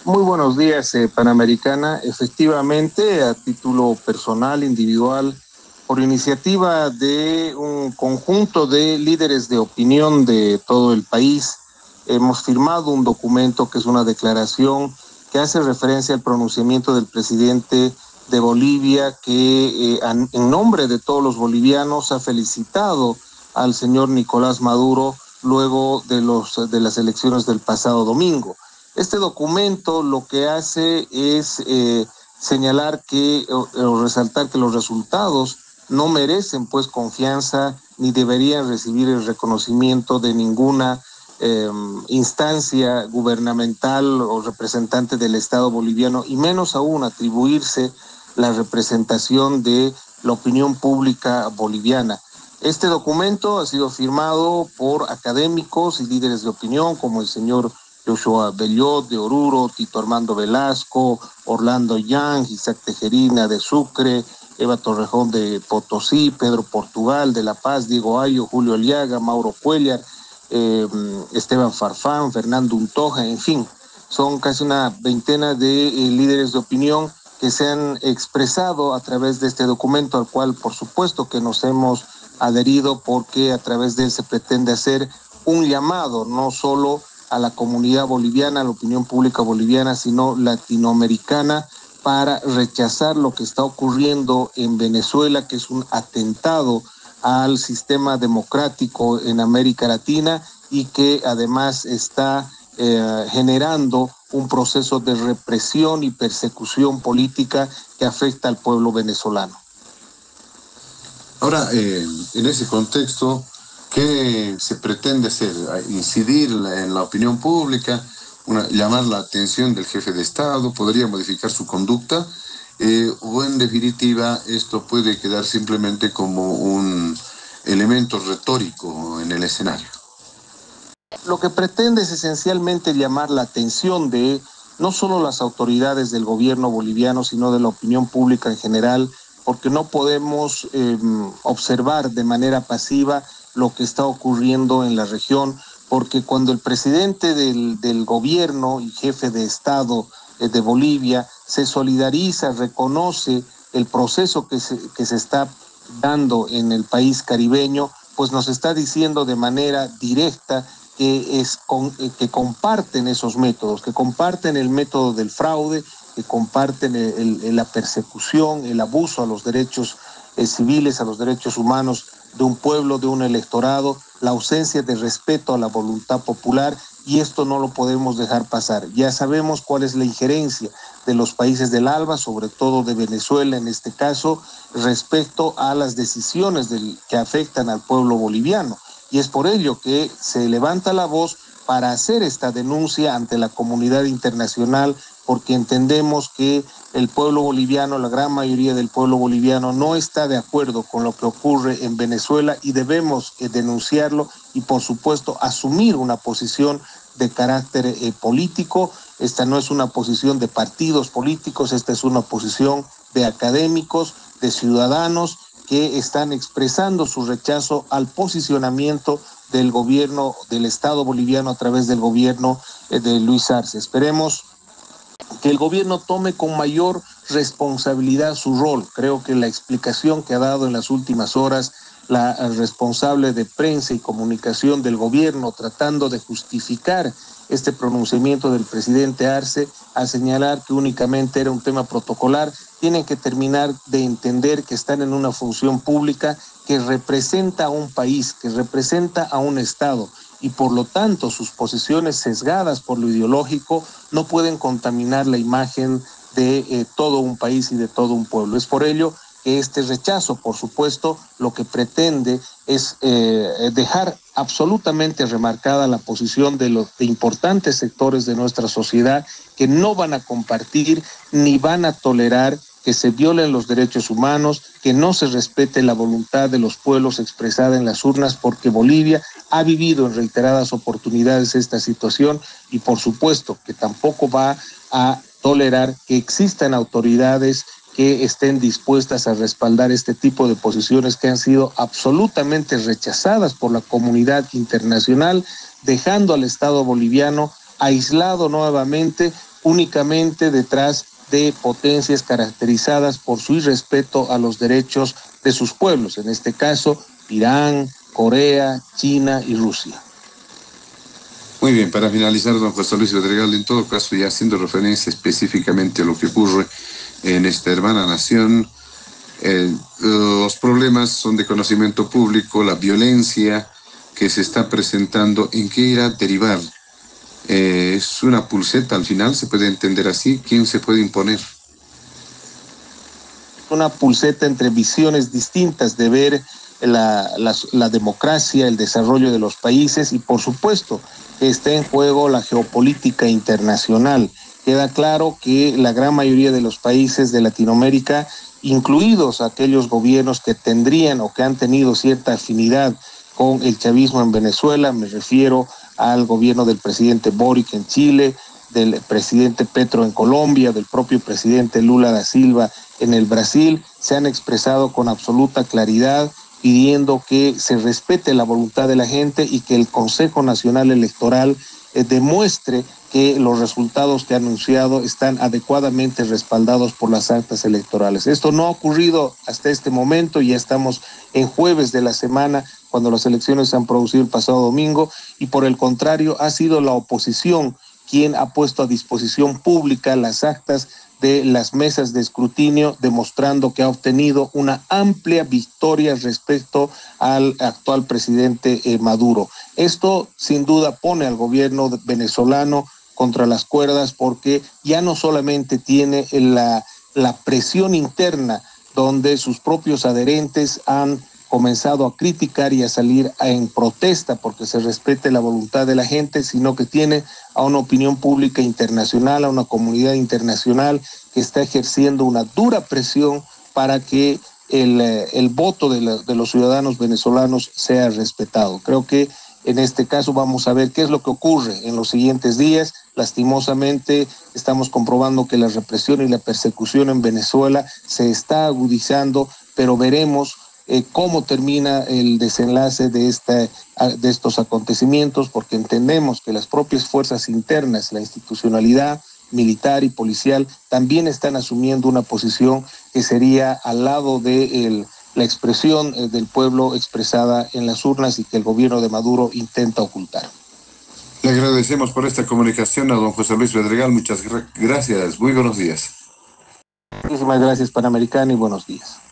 Muy buenos días, Panamericana. Efectivamente, a título personal, individual, por iniciativa de un conjunto de líderes de opinión de todo el país, hemos firmado un documento que es una declaración que hace referencia al pronunciamiento del presidente de Bolivia, que en nombre de todos los bolivianos ha felicitado al señor Nicolás Maduro luego de las elecciones del pasado domingo. Este documento lo que hace es señalar o resaltar que los resultados no merecen pues confianza ni deberían recibir el reconocimiento de ninguna instancia gubernamental o representante del Estado boliviano, y menos aún atribuirse la representación de la opinión pública boliviana. Este documento ha sido firmado por académicos y líderes de opinión como el señor Joshua Bellot de Oruro, Tito Armando Velasco, Orlando Yang, Isaac Tejerina de Sucre, Eva Torrejón de Potosí, Pedro Portugal de La Paz, Diego Ayo, Julio Aliaga, Mauro Cuellar, Esteban Farfán, Fernando Untoja, en fin, son casi una veintena de líderes de opinión que se han expresado a través de este documento, al cual por supuesto que nos hemos adherido, porque a través de él se pretende hacer un llamado no solo a la comunidad boliviana, a la opinión pública boliviana, sino latinoamericana, para rechazar lo que está ocurriendo en Venezuela, que es un atentado al sistema democrático en América Latina y que además está generando un proceso de represión y persecución política que afecta al pueblo venezolano. Ahora, en ese contexto, ¿qué se pretende hacer? ¿Incidir en la opinión pública? ¿Llamar la atención del jefe de Estado? ¿Podría modificar su conducta? ¿O en definitiva esto puede quedar simplemente como un elemento retórico en el escenario? Lo que pretende es esencialmente llamar la atención de no solo las autoridades del gobierno boliviano, sino de la opinión pública en general, porque no podemos observar de manera pasiva lo que está ocurriendo en la región, porque cuando el presidente del gobierno y jefe de Estado de Bolivia se solidariza, reconoce el proceso que se está dando en el país caribeño, pues nos está diciendo de manera directa que comparten esos métodos, que comparten el método del fraude, que comparten la persecución, el abuso a los derechos civiles, a los derechos humanos de un pueblo, de un electorado, la ausencia de respeto a la voluntad popular, y esto no lo podemos dejar pasar. Ya sabemos cuál es la injerencia de los países del ALBA, sobre todo de Venezuela en este caso, respecto a las decisiones que afectan al pueblo boliviano. Y es por ello que se levanta la voz para hacer esta denuncia ante la comunidad internacional, porque entendemos que el pueblo boliviano, la gran mayoría del pueblo boliviano, no está de acuerdo con lo que ocurre en Venezuela, y debemos denunciarlo y, por supuesto, asumir una posición de carácter político. Esta no es una posición de partidos políticos, esta es una posición de académicos, de ciudadanos que están expresando su rechazo al posicionamiento del gobierno del Estado boliviano a través del gobierno de Luis Arce. Esperemos que el gobierno tome con mayor responsabilidad su rol. Creo que la explicación que ha dado en las últimas horas la responsable de prensa y comunicación del gobierno, tratando de justificar este pronunciamiento del presidente Arce, al señalar que únicamente era un tema protocolar, tienen que terminar de entender que están en una función pública que representa a un país, que representa a un Estado, y por lo tanto sus posiciones sesgadas por lo ideológico no pueden contaminar la imagen de todo un país y de todo un pueblo. Es por ello que este rechazo, por supuesto, lo que pretende es dejar absolutamente remarcada la posición de importantes sectores de nuestra sociedad, que no van a compartir ni van a tolerar que se violen los derechos humanos, que no se respete la voluntad de los pueblos expresada en las urnas, porque Bolivia ha vivido en reiteradas oportunidades esta situación, y por supuesto que tampoco va a tolerar que existan autoridades que estén dispuestas a respaldar este tipo de posiciones que han sido absolutamente rechazadas por la comunidad internacional, dejando al Estado boliviano aislado nuevamente, únicamente detrás de potencias caracterizadas por su irrespeto a los derechos de sus pueblos, en este caso Irán, Corea, China y Rusia. Muy bien, para finalizar, don José Luis Pedregal, en todo caso, ya haciendo referencia específicamente a lo que ocurre en esta hermana nación, los problemas son de conocimiento público, la violencia que se está presentando, ¿en qué irá a derivar? ¿Es una pulseta al final? ¿Se puede entender así? ¿Quién se puede imponer? Una pulseta entre visiones distintas de ver la democracia, el desarrollo de los países y por supuesto está en juego la geopolítica internacional. Queda claro que la gran mayoría de los países de Latinoamérica, incluidos aquellos gobiernos que tendrían o que han tenido cierta afinidad con el chavismo en Venezuela, me refiero al gobierno del presidente Boric en Chile, del presidente Petro en Colombia, del propio presidente Lula da Silva en el Brasil, se han expresado con absoluta claridad pidiendo que se respete la voluntad de la gente y que el Consejo Nacional Electoral demuestre que los resultados que ha anunciado están adecuadamente respaldados por las actas electorales. Esto no ha ocurrido hasta este momento, ya estamos en jueves de la semana cuando las elecciones se han producido el pasado domingo y por el contrario ha sido la oposición quien ha puesto a disposición pública las actas de las mesas de escrutinio, demostrando que ha obtenido una amplia victoria respecto al actual presidente Maduro. Esto sin duda pone al gobierno venezolano contra las cuerdas porque ya no solamente tiene la presión interna donde sus propios adherentes han comenzado a criticar y a salir en protesta porque se respete la voluntad de la gente, sino que tiene a una opinión pública internacional, a una comunidad internacional que está ejerciendo una dura presión para que el voto de los ciudadanos venezolanos sea respetado. Creo que en este caso vamos a ver qué es lo que ocurre en los siguientes días. Lastimosamente estamos comprobando que la represión y la persecución en Venezuela se está agudizando, pero veremos cómo termina el desenlace de estos acontecimientos, porque entendemos que las propias fuerzas internas, la institucionalidad militar y policial, también están asumiendo una posición que sería al lado de la expresión del pueblo expresada en las urnas y que el gobierno de Maduro intenta ocultar. Le agradecemos por esta comunicación a don José Luis Pedregal. Muchas gracias. Muy buenos días. Muchísimas gracias, Panamericana, y buenos días.